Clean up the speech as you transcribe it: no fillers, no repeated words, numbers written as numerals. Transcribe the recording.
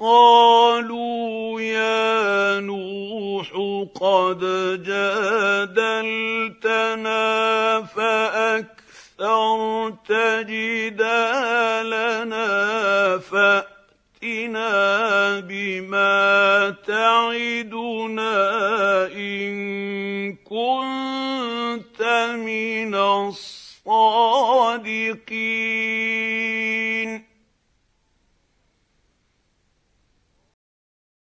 قالوا يا نوح قد جادلتنا فأكثرت جدالنا فأتنا بما تعدنا إن كنت من الصادقين.